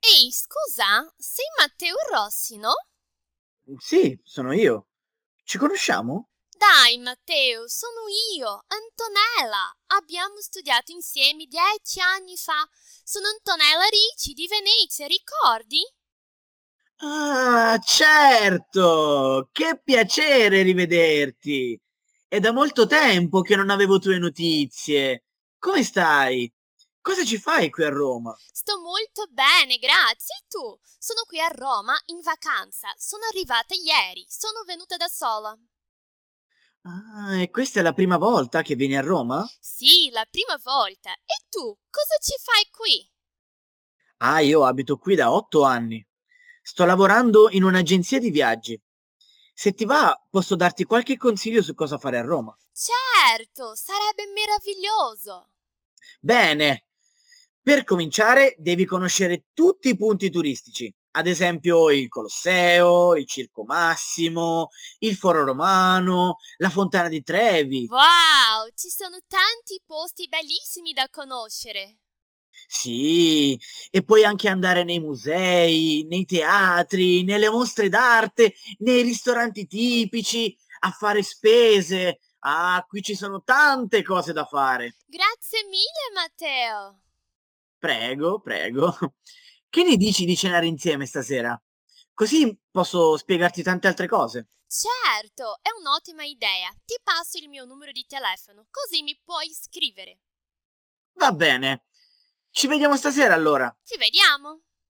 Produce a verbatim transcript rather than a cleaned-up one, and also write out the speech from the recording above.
Ehi, scusa, sei Matteo Rossi, no? Sì, sono io. Ci conosciamo? Dai, Matteo, sono io, Antonella. Abbiamo studiato insieme dieci anni fa. Sono Antonella Ricci di Venezia, ricordi? Ah, certo! Che piacere rivederti! È da molto tempo che non avevo tue notizie. Come stai? Cosa ci fai qui a Roma? Sto molto bene, grazie. E tu? Sono qui a Roma in vacanza. Sono arrivata ieri. Sono venuta da sola. Ah, e questa è la prima volta che vieni a Roma? Sì, la prima volta. E tu? Cosa ci fai qui? Ah, io abito qui da otto anni. Sto lavorando in un'agenzia di viaggi. Se ti va, posso darti qualche consiglio su cosa fare a Roma. Certo, sarebbe meraviglioso. Bene, per cominciare devi conoscere tutti i punti turistici, ad esempio il Colosseo, il Circo Massimo, il Foro Romano, la Fontana di Trevi. Wow, ci sono tanti posti bellissimi da conoscere. Sì, e puoi anche andare nei musei, nei teatri, nelle mostre d'arte, nei ristoranti tipici, a fare spese. Ah, qui ci sono tante cose da fare. Grazie mille, Matteo. Prego, prego. Che ne dici di cenare insieme stasera? Così posso spiegarti tante altre cose. Certo, è un'ottima idea. Ti passo il mio numero di telefono, così mi puoi scrivere. Va bene. Ci vediamo stasera allora. Ci vediamo.